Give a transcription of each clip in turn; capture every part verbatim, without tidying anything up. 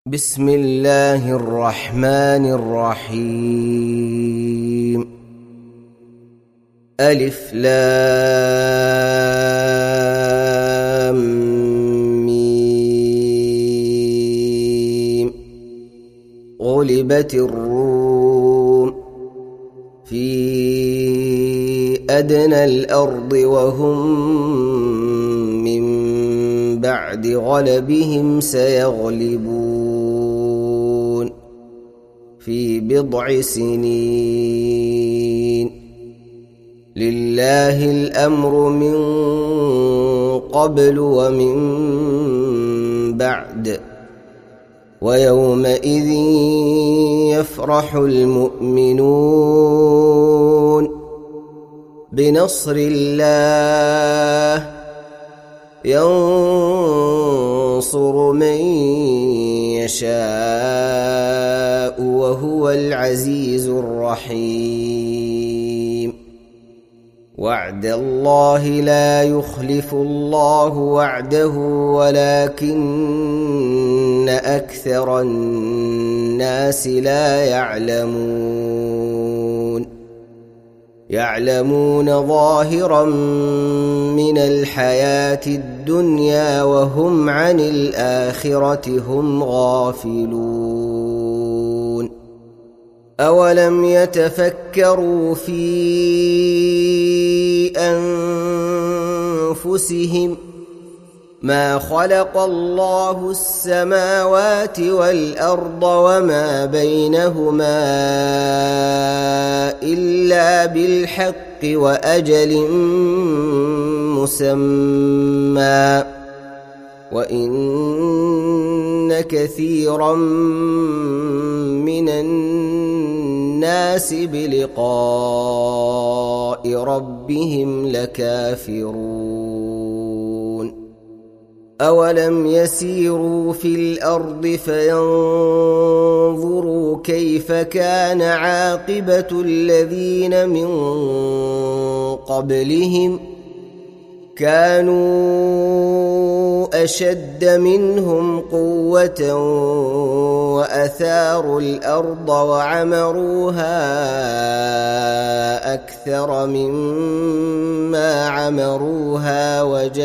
بسم الله الرحمن الرحيم. ألف لام ميم. غلبت الروم في أدنى الأرض وهم من بعد غلبهم سيغلبون في بضع سنين. لله الأمر من قبل ومن بعد، ويومئذ يفرح المؤمنون بنصر الله ينصر من يشاء وهو العزيز الرحيم. وعد الله لا يخلف الله وعده ولكن أكثر الناس لا يعلمون. يعلمون ظاهرا من الحياة الدنيا وهم عن الآخرة هم غافلون. أولم يتفكروا في أنفسهم ما خلق الله السماوات والأرض وما بينهما إلا بالحق وأجل مسمى، وإن كثيرا من الناس بلقاء ربهم لكافرون. أولم يسيروا في الأرض فينظروا كيف كان عاقبة الذين من قبلهم كانوا أشد منهم قوة وأثاروا الأرض وعمروها أكثر مما عمروها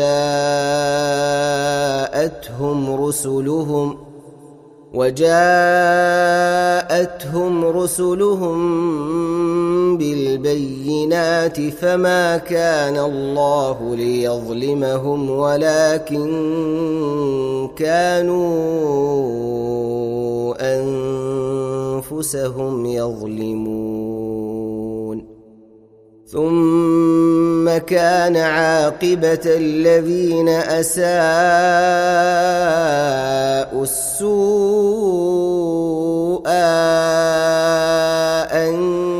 وجاءتهم رسلهم وجاءتهم رسلهم بالبينات فما كان الله ليظلمهم ولكن كانوا أنفسهم يظلمون. ثم كان عاقبة الذين أساءوا السوء أن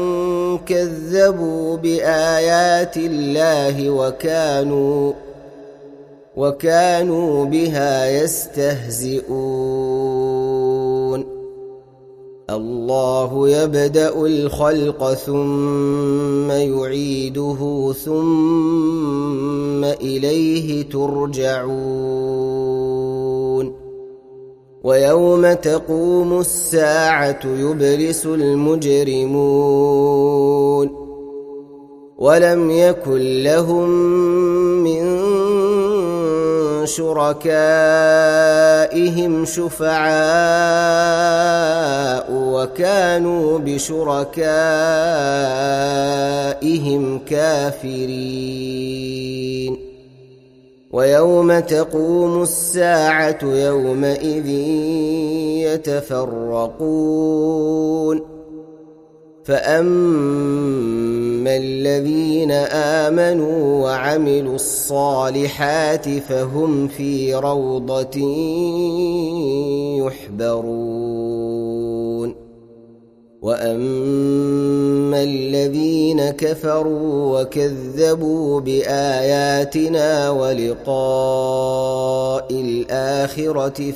كذبوا بآيات الله وكانوا وكانوا بها يستهزئون. الله يبدأ الخلق ثم يعيده ثم إليه ترجعون. ويوم تقوم الساعة يبلس المجرمون ولم يكن لهم من شركائهم شفعاء وكانوا بشركائهم كافرين. ويوم تقوم الساعة يومئذ يتفرقون. فأما الذين آمنوا وعملوا الصالحات فهم في روضة يحبرون. وأما الذين كفروا وكذبوا بآياتنا ولقاء الآخرة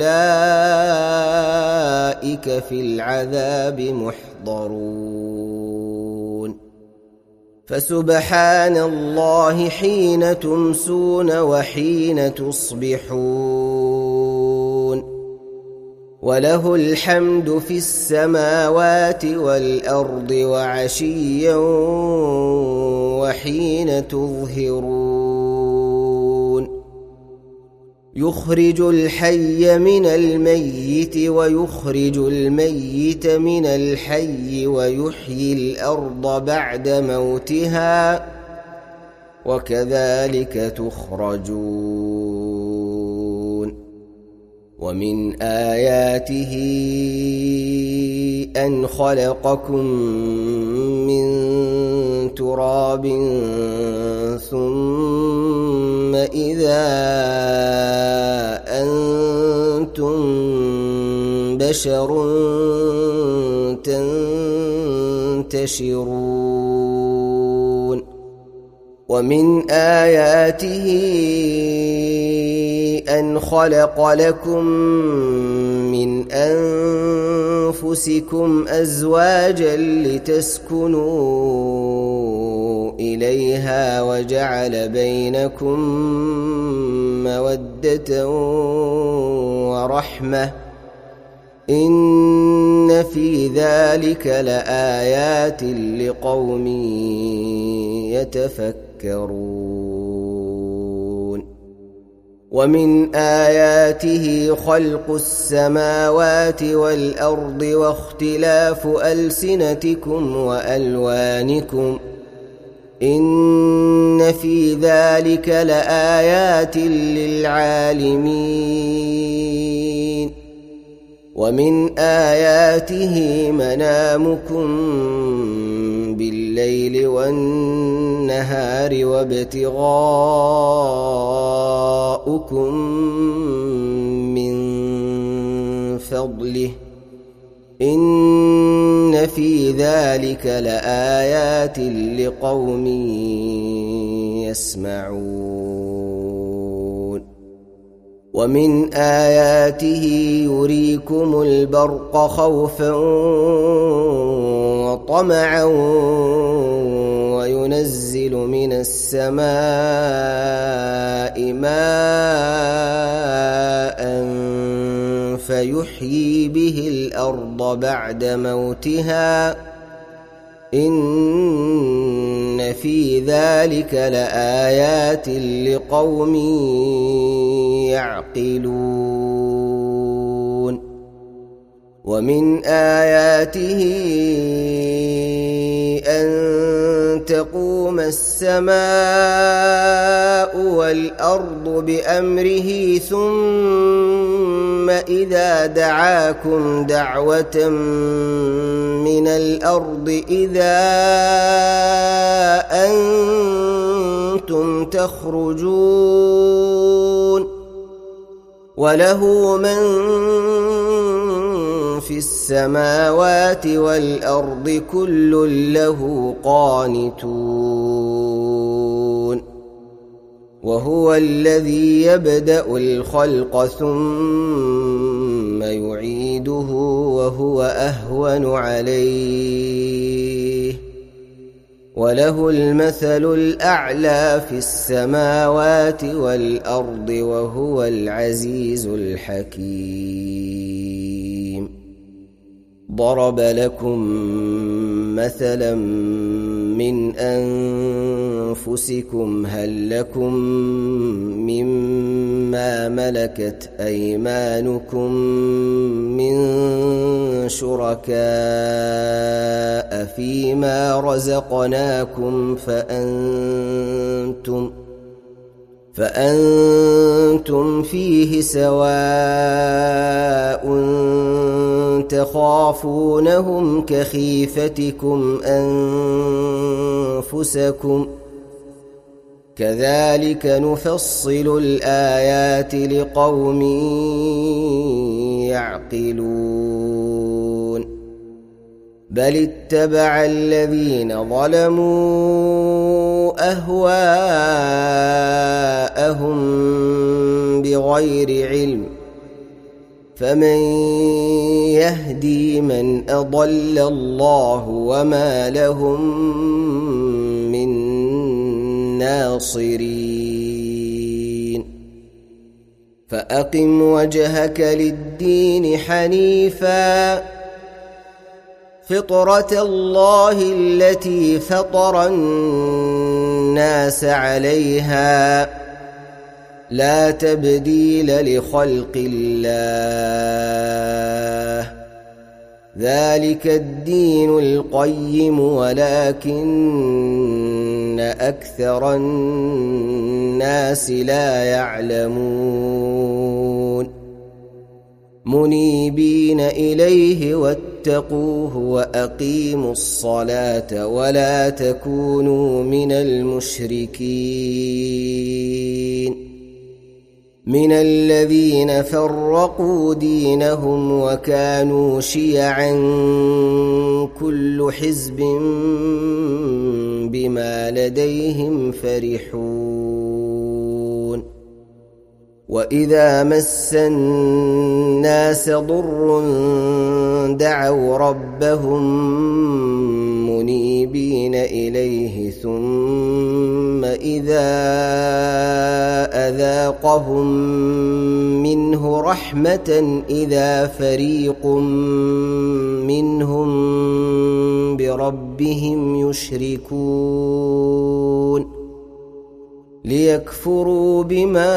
فأولئك في العذاب محضرون. فسبحان الله حين تمسون وحين تصبحون وله الحمد في السماوات والأرض وعشيا وحين تظهرون يخرج الحي من الميت ويخرج الميت من الحي ويحيي الأرض بعد موتها وكذلك تخرجون ومن آياته أن خلقكم من تراب ثم إذا أنتم بشر تنتشرون ومن آياته أن خلق لكم من أنفسكم أزواجا لتسكنوا إليها وجعل بينكم مودة ورحمة إن في ذلك لآيات لقوم يتفكرون ومن آياته خلق السماوات والأرض واختلاف ألسنتكم وألوانكم إن في ذلك لآيات للعالمين ومن آياته منامكم بالليل والنهار وابتغاؤكم من فضله إن في ذلك لآيات لقوم يسمعون ومن آياته يريكم البرق خوفا وطمعا وينزل من السماء ماء فيحيي به الأرض بعد موتها إن في ذلك لآيات لقوم يعقلون ومن آياته أن تقوم السماء والأرض بأمره ثم إذا دعاكم دعوة من الأرض إذا أنتم تخرجون وله من في السماوات والأرض كل له قانتون وهو الذي يبدأ الخلق ثم يعيده وهو أهون عليه وله المثل الأعلى في السماوات والأرض وهو العزيز الحكيم ضرب لكم مثلا من أنفسكم هل لكم مما ملكت أيمانكم من شركاء فيما رزقناكم فأنتم فأنتم فيه سواء تخافونهم كخيفتكم أنفسكم كذلك نفصل الآيات لقوم يعقلون بل اتبع الذين ظلموا أهواءهم بغير علم فمن يهدي من أضل الله وما لهم من ناصرين فأقم وجهك للدين حنيفا فطرة الله التي فطر الناس عليها لا تبديل لخلق الله ذلك الدين القيم ولكن أكثر الناس لا يعلمون منيبين إليه واتقوه وأقيموا الصلاة ولا تكونوا من المشركين من الذين فرقوا دينهم وكانوا شيعا كل حزب بما لديهم فرحون وإذا مس الناس ضر دعوا ربهم منيبين إليه ثم إذا أذاقهم منه رحمة إذا فريق منهم بربهم يشركون ليكفروا بما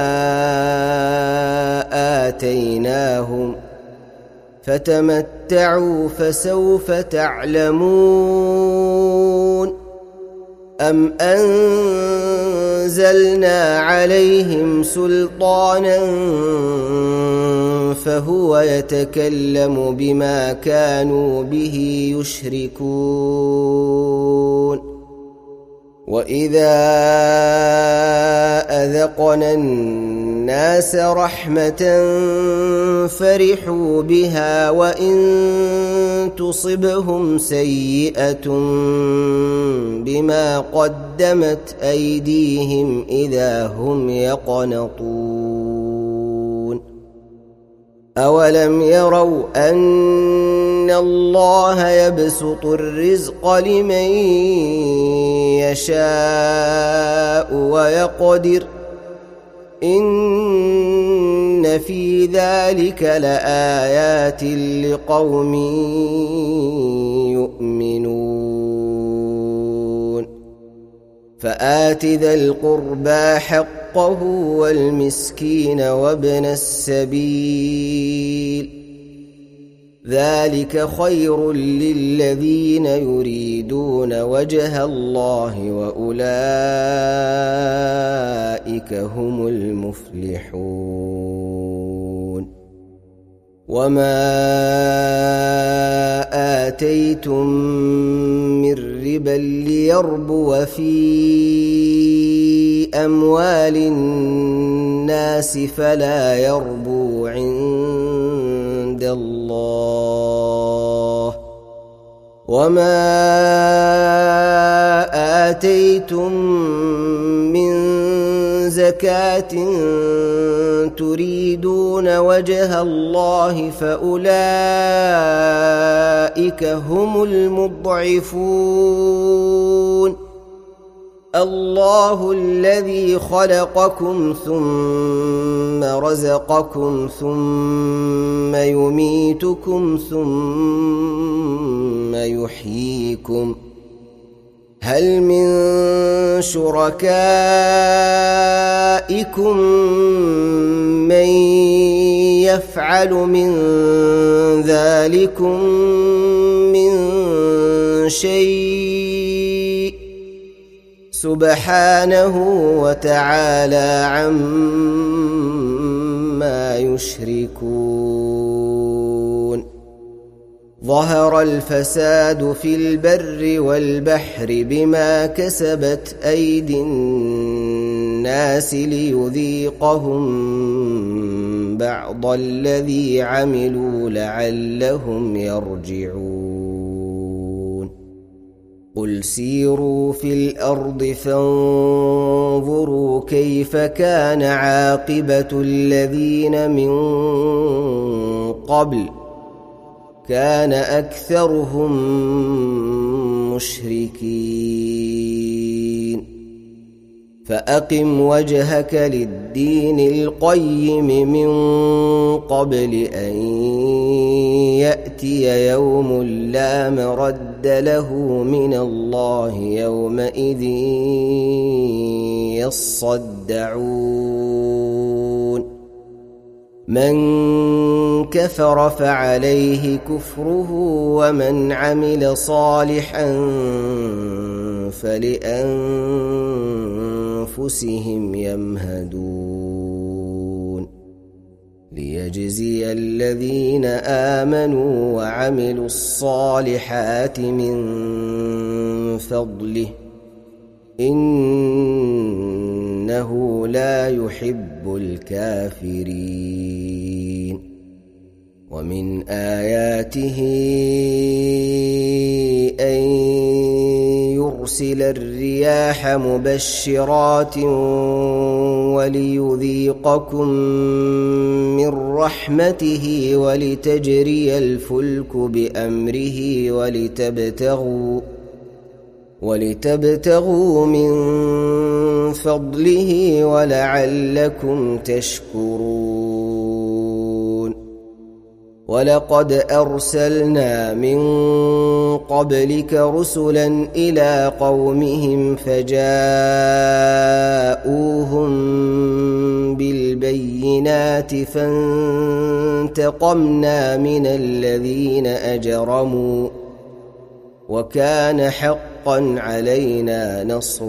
آتيناهم فتمتعوا فسوف تعلمون أم أنزلنا عليهم سلطانا فهو يتكلم بما كانوا به يشركون وإذا أذقنا الناس رحمة فرحوا بها وإن تصبهم سيئة بما قدمت أيديهم إذا هم يقنطون أولم يروا أن الله يبسط الرزق لمن يشاء ويقدر إن في ذلك لآيات لقوم يؤمنون فآت ذا القربى حقه والمسكين وابن السبيل ذلك خير للذين يريدون وجه الله وأولئك هم المفلحون وما آتيتم من ربا ليربو في أموال الناس فلا يربو عند الله وما آتيتم من زكاة تريدون وجه الله فأولئك هم المضعفون الله الذي خلقكم ثم رزقكم ثم يميتكم ثم يحييكم هل من شركائكم من يفعل من ذلكم من شيء سبحانه وتعالى عما يشركون ظهر الفساد في البر والبحر بما كسبت أيدي الناس ليذيقهم بعض الذي عملوا لعلهم يرجعون قل سيروا في الأرض فانظروا كيف كان عاقبة الذين من قبل كان أكثرهم مشركين فأقم وجهك للدين القيم من قبل أن يأتي يوم لا مرد له من الله يومئذ يصدعون من كفر فعليه كفره ومن عمل صالحا فلأنفسهم يمهدون ليجزي الذين آمنوا وعملوا الصالحات من فضله إنه لا يحب الكافرين ومن آياته أن يرسل الرياح مبشرات وليذيقكم من رحمته ولتجري الفلك بأمره ولتبتغوا ولتبتغوا من فضله ولعلكم تشكرون ولقد أرسلنا من قبلك رسلا إلى قومهم فجاءوهم بالبينات فانتقمنا من الذين أجرموا وكان حقا علينا نصر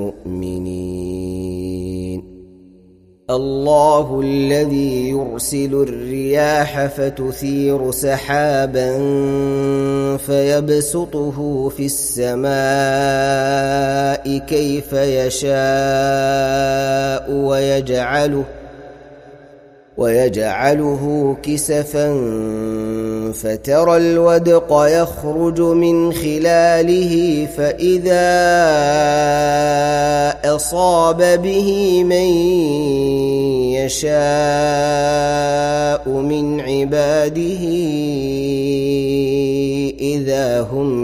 المؤمنين الله الذي يرسل الرياح فتثير سحابا فيبسطه في السماء كيف يشاء ويجعله ويجعله كسفا فترى الودق يخرج من خلاله فإذا أصاب به من يشاء من عباده إذا هم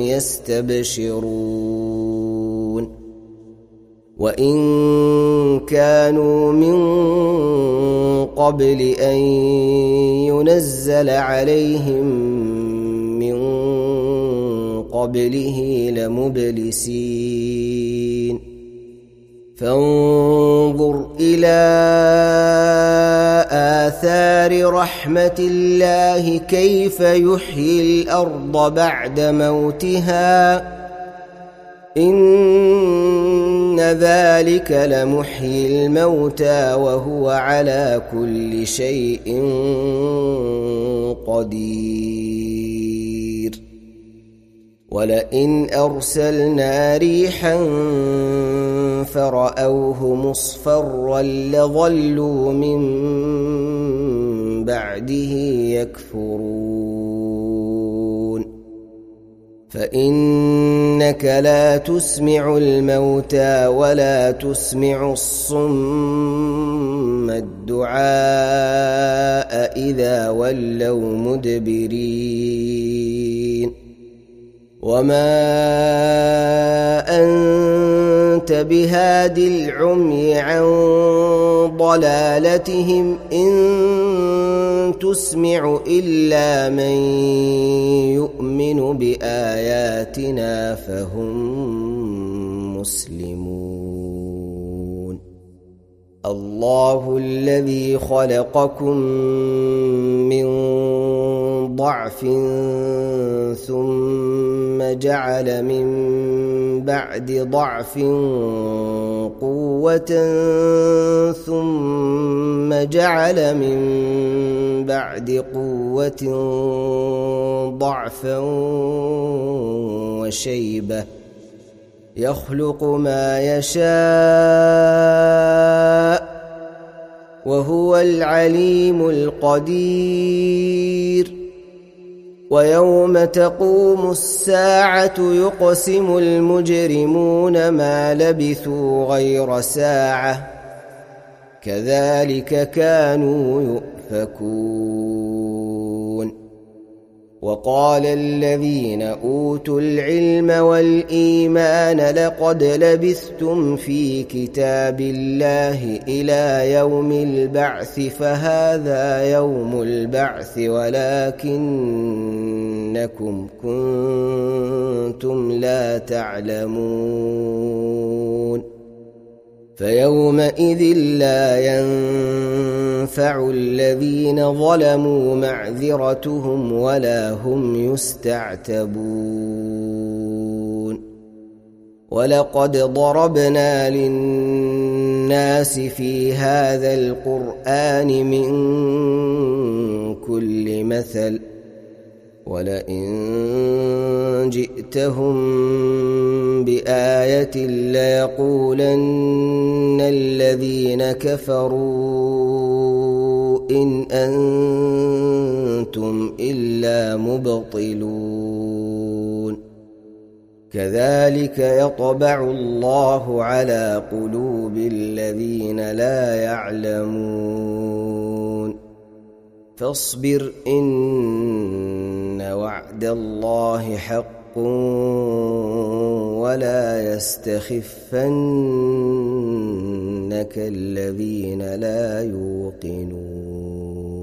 يستبشرون وإن كانوا من قبل أن ينزل عليهم من قبله لمبلسين فانظر إلى آثار رحمة الله كيف يحيي الأرض بعد موتها إن ذلك لمحيي الموتى وهو على كل شيء قدير ولئن أرسلنا ريحا فرأوه مصفرا لظلوا من بعده يكفرون فإنك لا تسمع الموتى ولا تسمع الصم الدعاء إذا ولوا مدبرين وما أنت بهاد العمي عن ضلالتهم إن تسمع إلا من يؤمن بآياتنا فهم مسلمون الله الذي خلقكم من ضعف ثم جعل من بعد ضعف قوة ثم جعل من بعد قوة ضعفا وشيبة يخلق ما يشاء وهو العليم القدير ويوم تقوم الساعة يقسم المجرمون ما لبثوا غير ساعة كذلك كانوا يؤفكون وقال الذين أوتوا العلم والإيمان لقد لبثتم في كتاب الله إلى يوم البعث فهذا يوم البعث ولكنكم كنتم لا تعلمون فيومئذ لا ينفع الذين ظلموا معذرتهم ولا هم يستعتبون ولقد ضربنا للناس في هذا القرآن من كل مثل ولئن جئتهم بآية ليقولن الذين كفروا إن أنتم إلا مبطلون كذلك يطبع الله على قلوب الذين لا يعلمون فاصبر إن وعد الله حق ولا يستخفنك الذين لا يوقنون